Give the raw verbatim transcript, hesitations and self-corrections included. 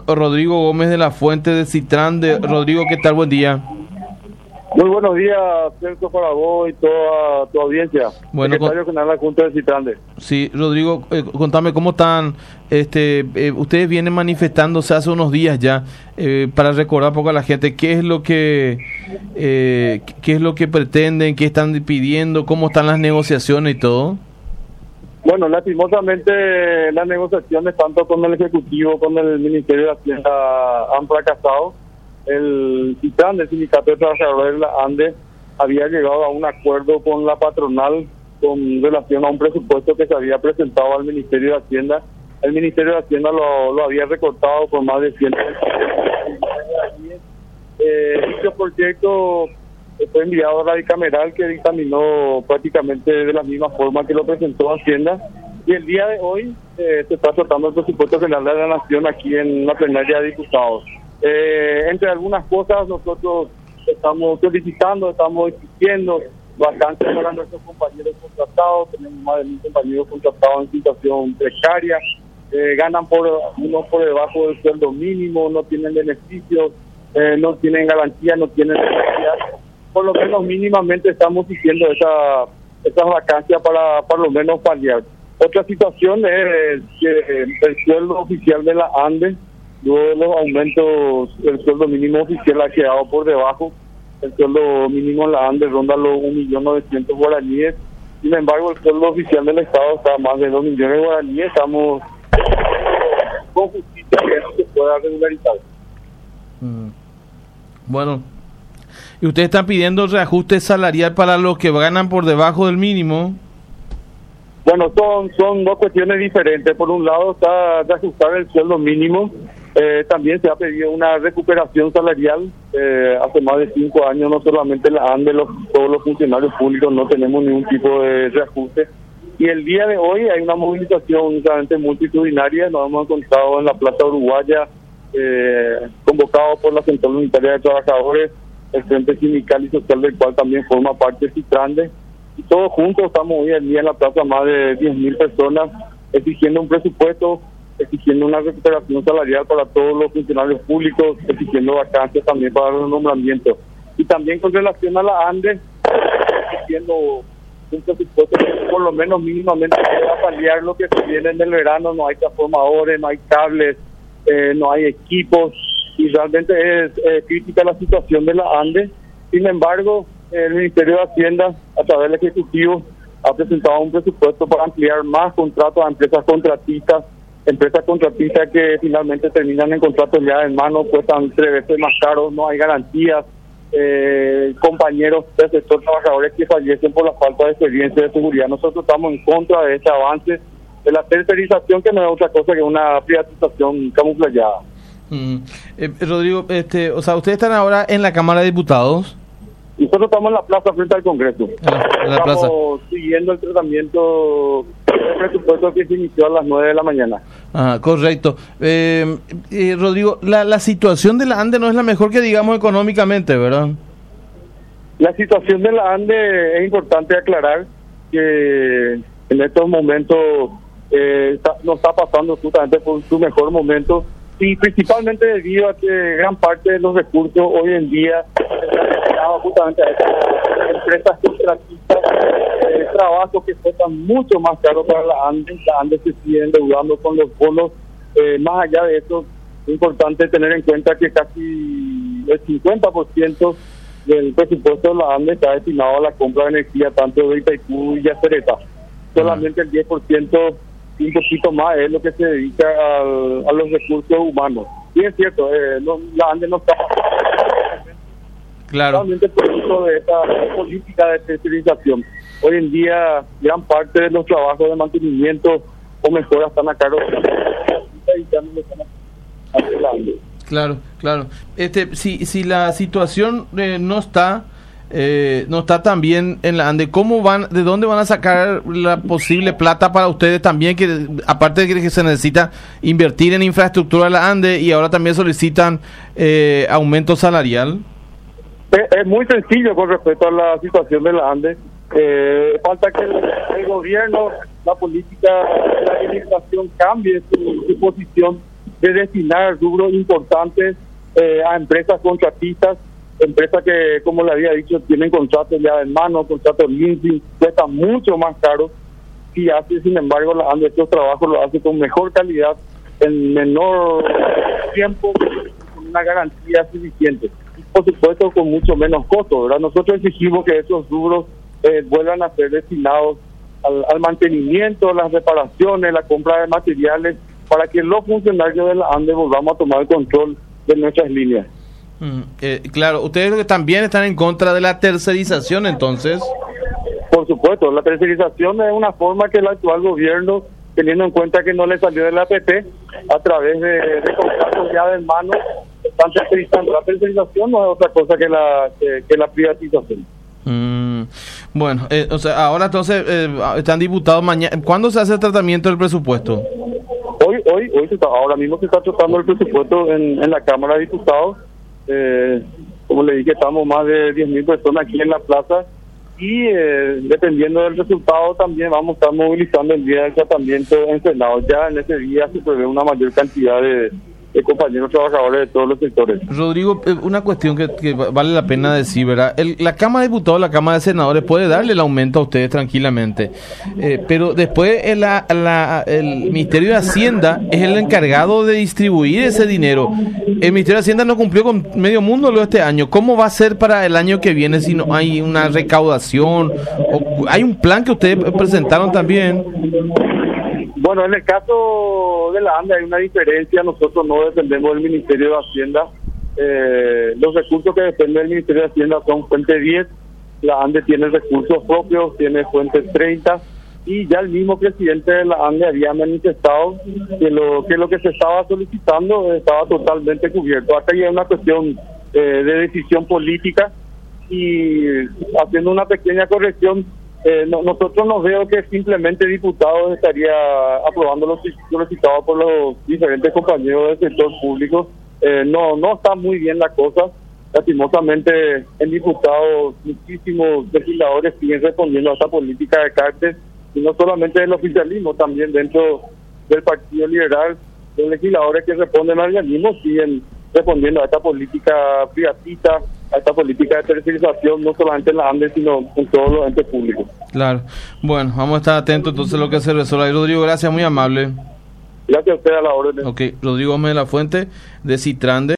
Rodrigo Gómez de la Fuente de Citrán. De Rodrigo, ¿qué tal? Buen día. Muy buenos días, Celso, para vos y toda tu audiencia. Bueno, Secretario General de la Junta de Citrande. Sí, Rodrigo, eh, contame cómo están. Este, eh, ustedes vienen manifestándose hace unos días ya, eh, para recordar un poco a la gente qué es lo que eh, qué es lo que pretenden, qué están pidiendo, cómo están las negociaciones y todo. Bueno, lastimosamente las negociaciones tanto con el Ejecutivo como con el Ministerio de Hacienda han fracasado. El Citran, del Sindicato de Trabajadores de la ANDE, había llegado a un acuerdo con la patronal con relación a un presupuesto que se había presentado al Ministerio de Hacienda. El Ministerio de Hacienda lo, lo había recortado por más de ciento eh, Este proyecto fue enviado a la bicameral, que dictaminó prácticamente de la misma forma que lo presentó Hacienda, y el día de hoy eh, se está tratando el presupuesto general de la Nación aquí en la plenaria de diputados. Eh, entre algunas cosas, nosotros estamos solicitando, estamos exigiendo vacantes para nuestros compañeros contratados. Tenemos más de mil compañeros contratados en situación precaria, eh, ganan por unos por debajo del sueldo mínimo, no tienen beneficios, eh, no tienen garantía, no tienen necesidad. Por lo menos mínimamente estamos exigiendo esa, esas vacancias para por lo menos paliar. Otra situación es que el sueldo oficial de la ANDE, luego de los aumentos, el sueldo mínimo oficial ha quedado por debajo. El sueldo mínimo en la ANDE ronda los un millón novecientos guaraníes. Sin embargo, el sueldo oficial del Estado está a más de dos millones de guaraníes. Estamos con justicia que eso se pueda regularizar. Mm. Bueno, y ustedes están pidiendo reajuste salarial para los que ganan por debajo del mínimo. Bueno, son son dos cuestiones diferentes. Por un lado está de ajustar el sueldo mínimo. Eh, también se ha pedido una recuperación salarial. Eh, hace más de cinco años, no solamente la ANDE, los, todos los funcionarios públicos no tenemos ningún tipo de reajuste. Y el día de hoy hay una movilización realmente multitudinaria. Nos hemos encontrado en la Plaza Uruguaya, eh, convocado por la Central Unitaria de Trabajadores, el Frente Sindical y Social, del cual también forma parte Citrande. Y todos juntos estamos hoy en día en la plaza, más de diez mil personas, exigiendo un presupuesto, exigiendo una recuperación salarial para todos los funcionarios públicos, exigiendo vacancias también para los nombramientos. Y también con relación a la ANDE, exigiendo un presupuesto que por lo menos mínimamente pueda paliar lo que se viene en el verano. No hay transformadores, no hay cables, eh, no hay equipos, y realmente es eh, crítica la situación de la ANDE. Sin embargo, el Ministerio de Hacienda, a través del Ejecutivo, ha presentado un presupuesto para ampliar más contratos a empresas contratistas, empresas contratistas que finalmente terminan en contratos ya en mano, cuestan tres veces más caros, no hay garantías, eh, compañeros del sector trabajadores que fallecen por la falta de experiencia de seguridad. Nosotros estamos en contra de este avance de la tercerización, que no es otra cosa que una privatización camuflada. Mm. Eh, Rodrigo, este, o sea, ustedes están ahora en la Cámara de Diputados. Nosotros estamos en la plaza frente al Congreso. Ah, en la estamos plaza. siguiendo el tratamiento del presupuesto que se inició a las nueve de la mañana. Ah, correcto. Eh, eh, Rodrigo, la, la situación de la ANDE no es la mejor que digamos económicamente, ¿verdad? La situación de la ANDE es importante aclarar que en estos momentos eh, está, no está pasando justamente por su mejor momento, y principalmente debido a que gran parte de los recursos hoy en día están destinados justamente a estas empresas contratistas, eh, trabajos que cuestan mucho más caro para la ANDE. La ANDE se sigue endeudando con los bonos. Eh, más allá de eso, es importante tener en cuenta que casi el cincuenta por ciento del presupuesto de la ANDE está destinado a la compra de energía, tanto de Itaipú y Yacereta. Solamente el diez por ciento, un poquito más, es lo que se dedica al, a los recursos humanos. Y es cierto, eh, no, la ANDE no está claro. realmente producto de esta política de tercerización. Hoy en día, gran parte de los trabajos de mantenimiento o mejoras están a cargo de y ya no lo están haciendo. Claro, claro. Este, si, si la situación eh, no está eh, no está tan bien en la ANDE, ¿cómo van, de dónde van a sacar la posible plata para ustedes también, que aparte de que se necesita invertir en infraestructura de la ANDE y ahora también solicitan eh, aumento salarial? Es, es muy sencillo con respecto a la situación de la ANDE. Eh, falta que el, el gobierno, la política de la administración cambie su, su posición de destinar rubros importantes eh, a empresas contratistas, empresas que, como le había dicho, tienen contratos ya en mano, contratos leasing, cuestan mucho más caro. Si hace, sin embargo, la ANDE estos trabajos lo hace con mejor calidad, en menor tiempo, con una garantía suficiente. Y por supuesto, con mucho menos costo, ¿verdad? Nosotros exigimos que esos rubros eh, vuelvan a ser destinados al, al mantenimiento, las reparaciones, la compra de materiales, para que los funcionarios de la ANDE volvamos a tomar el control de nuestras líneas. Mm, eh, claro, ustedes también están en contra de la tercerización, entonces. Por supuesto, la tercerización es una forma que el actual gobierno, teniendo en cuenta que no le salió del A P P, a través de, de contratos ya de mano, están tercerizando. La tercerización no es otra cosa que la, que, que la privatización. Mm, bueno, eh, o sea, ahora entonces eh, están diputados mañana. ¿Cuándo se hace el tratamiento del presupuesto? Hoy, hoy, hoy se está, ahora mismo se está tratando el presupuesto en, en la Cámara de Diputados. Eh, como le dije, estamos más de diez mil personas aquí en la plaza y eh, dependiendo del resultado también vamos a estar movilizando el día del tratamiento en Senado. Ya en ese día se prevé una mayor cantidad de, de compañeros trabajadores de todos los sectores. Rodrigo, una cuestión que, que vale la pena decir, ¿verdad? El, la Cámara de Diputados, la Cámara de Senadores puede darle el aumento a ustedes tranquilamente, eh, pero después el, la, la, el Ministerio de Hacienda es el encargado de distribuir ese dinero. El Ministerio de Hacienda no cumplió con medio mundo lo de este año. ¿Cómo va a ser para el año que viene si no hay una recaudación? ¿O hay un plan que ustedes presentaron también? Bueno, en el caso de la ANDE hay una diferencia. Nosotros no dependemos del Ministerio de Hacienda. Eh, los recursos que dependen del Ministerio de Hacienda son fuente diez. La ANDE tiene recursos propios, tiene fuente treinta. Y ya el mismo presidente de la ANDE había manifestado que lo que lo que se estaba solicitando estaba totalmente cubierto. Acá ya hay una cuestión eh, de decisión política y haciendo una pequeña corrección. Eh, no, nosotros nos veo que simplemente diputados estaría aprobando los solicitados por los diferentes compañeros del sector público. Eh, no no está muy bien la cosa. Lastimosamente, en diputados, muchísimos legisladores siguen respondiendo a esta política de cárcel, y no solamente del oficialismo, también dentro del Partido Liberal, los legisladores que responden al organismo siguen respondiendo a esta política privatista, a esta política de tercerización, no solamente en la ANDE, sino en todos los entes públicos. Claro. Bueno, vamos a estar atentos entonces a lo que se resuelva. Rodrigo, gracias, muy amable. Gracias a usted, a la orden. Ok, Rodrigo Gómez de la Fuente, de Citrande.